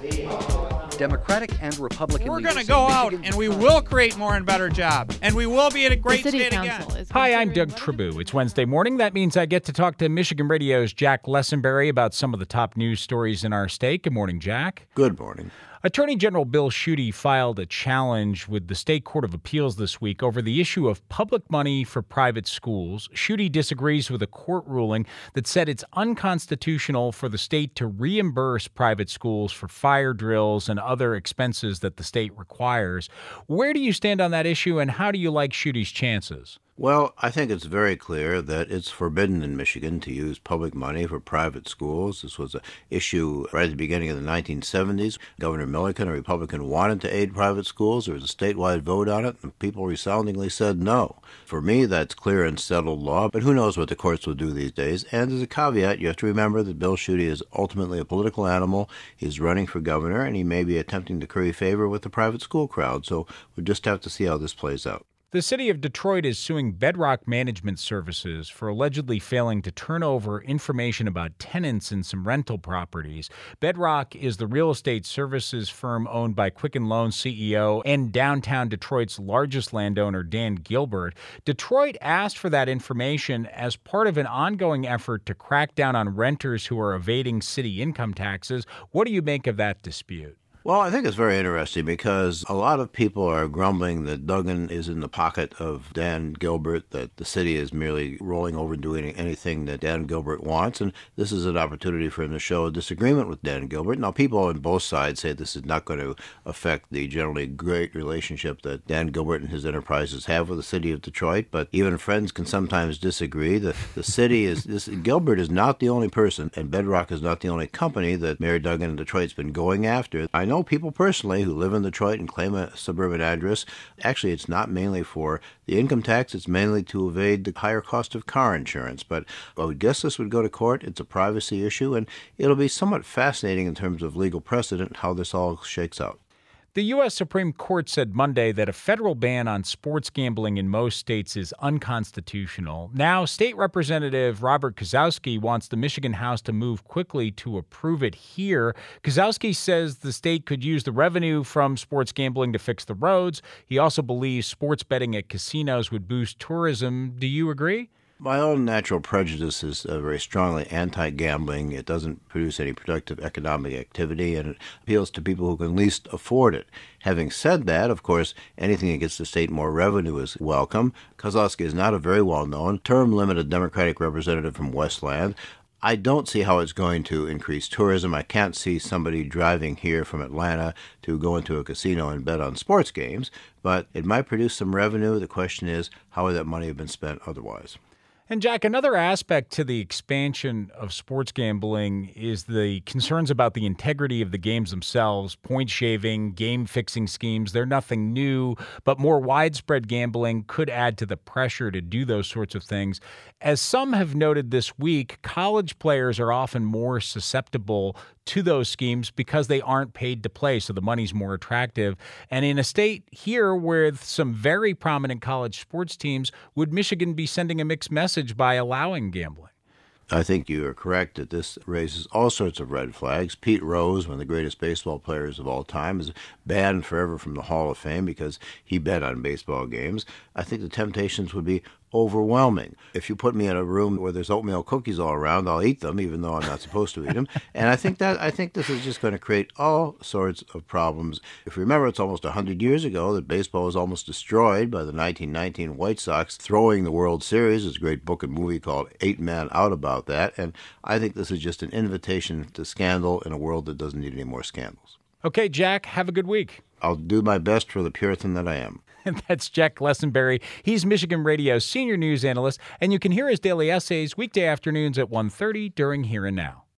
Democratic and Republican We're leaders going to go say out Michigan and we will create more and better jobs. And we will be in a great state again. Hi, I'm Doug Trabue. It's Wednesday morning. That means I get to talk to Michigan Radio's Jack Lessenberry about some of the top news stories in our state. Good morning, Jack. Good morning. Attorney General Bill Schuette filed a challenge with the State Court of Appeals this week over the issue of public money for private schools. Schuette disagrees with a court ruling that said it's unconstitutional for the state to reimburse private schools for fire drills and other expenses that the state requires. Where do you stand on that issue, and how do you like Schuette's chances? Well, I think it's very clear that it's forbidden in Michigan to use public money for private schools. This was an issue right at the beginning of the 1970s. Governor Milliken, a Republican, wanted to aid private schools. There was a statewide vote on it, and people resoundingly said no. For me, that's clear and settled law, but who knows what the courts will do these days. And as a caveat, you have to remember that Bill Schuette is ultimately a political animal. He's running for governor, and he may be attempting to curry favor with the private school crowd. So we'll just have to see how this plays out. The city of Detroit is suing Bedrock Management Services for allegedly failing to turn over information about tenants in some rental properties. Bedrock is the real estate services firm owned by Quicken Loans CEO and downtown Detroit's largest landowner, Dan Gilbert. Detroit asked for that information as part of an ongoing effort to crack down on renters who are evading city income taxes. What do you make of that dispute? Well, I think it's very interesting because a lot of people are grumbling that Duggan is in the pocket of Dan Gilbert, that the city is merely rolling over and doing anything that Dan Gilbert wants, and this is an opportunity for him to show a disagreement with Dan Gilbert. Now, people on both sides say this is not going to affect the generally great relationship that Dan Gilbert and his enterprises have with the city of Detroit, but even friends can sometimes disagree. The city is, Gilbert is not the only person, and Bedrock is not the only company that Mayor Duggan in Detroit's been going after. I know people personally who live in Detroit and claim a suburban address. Actually, it's not mainly for the income tax. It's mainly to evade the higher cost of car insurance. But I would guess this would go to court. It's a privacy issue, and it'll be somewhat fascinating in terms of legal precedent how this all shakes out. The U.S. Supreme Court said Monday that a federal ban on sports gambling in most states is unconstitutional. Now, State Representative Robert Kozowski wants the Michigan House to move quickly to approve it here. Kozowski says the state could use the revenue from sports gambling to fix the roads. He also believes sports betting at casinos would boost tourism. Do you agree? My own natural prejudice is very strongly anti-gambling. It doesn't produce any productive economic activity, and it appeals to people who can least afford it. Having said that, of course, anything that gets the state more revenue is welcome. Kozlowski is not a very well-known, term-limited Democratic representative from Westland. I don't see how it's going to increase tourism. I can't see somebody driving here from Atlanta to go into a casino and bet on sports games, but it might produce some revenue. The question is, how would that money have been spent otherwise? And Jack, another aspect to the expansion of sports gambling is the concerns about the integrity of the games themselves, point shaving, game fixing schemes. They're nothing new, but more widespread gambling could add to the pressure to do those sorts of things. As some have noted this week, college players are often more susceptible to those schemes because they aren't paid to play, so the money's more attractive. And in a state here with some very prominent college sports teams, would Michigan be sending a mixed message by allowing gambling? I think you are correct that this raises all sorts of red flags. Pete Rose, one of the greatest baseball players of all time, is banned forever from the Hall of Fame because he bet on baseball games. I think the temptations would be overwhelming. If you put me in a room where there's oatmeal cookies all around, I'll eat them, even though I'm not supposed to eat them. And I think this is just going to create all sorts of problems. If you remember, it's almost 100 years ago that baseball was almost destroyed by the 1919 White Sox throwing the World Series. There's a great book and movie called 8 Man Out about that. And I think this is just an invitation to scandal in a world that doesn't need any more scandals. Okay, Jack, have a good week. I'll do my best for the Puritan that I am. And that's Jack Lessenberry. He's Michigan Radio's senior news analyst, and you can hear his daily essays weekday afternoons at 1:30 during Here and Now.